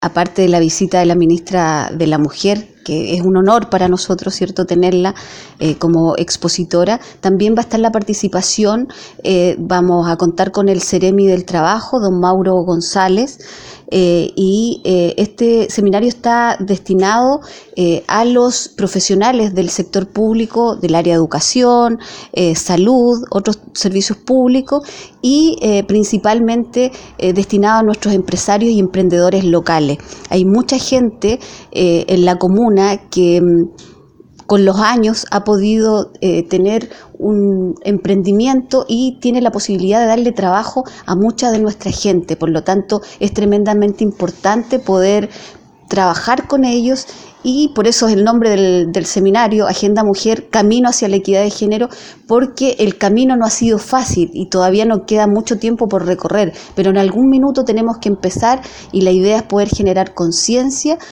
aparte de la visita de la ministra de la Mujer, que es un honor para nosotros, ¿cierto?, tenerla como expositora. También va a estar la participación, vamos a contar con el Seremi del Trabajo, don Mauro González, y este seminario está destinado a los profesionales del sector público, del área de educación, salud, otros servicios públicos y principalmente destinado a nuestros empresarios y emprendedores locales. Hay mucha gente en la comuna que con los años ha podido tener un emprendimiento y tiene la posibilidad de darle trabajo a mucha de nuestra gente. Por lo tanto, es tremendamente importante poder trabajar con ellos y por eso es el nombre del seminario, Agenda Mujer, Camino hacia la Equidad de Género, porque el camino no ha sido fácil y todavía nos queda mucho tiempo por recorrer, pero en algún minuto tenemos que empezar y la idea es poder generar conciencia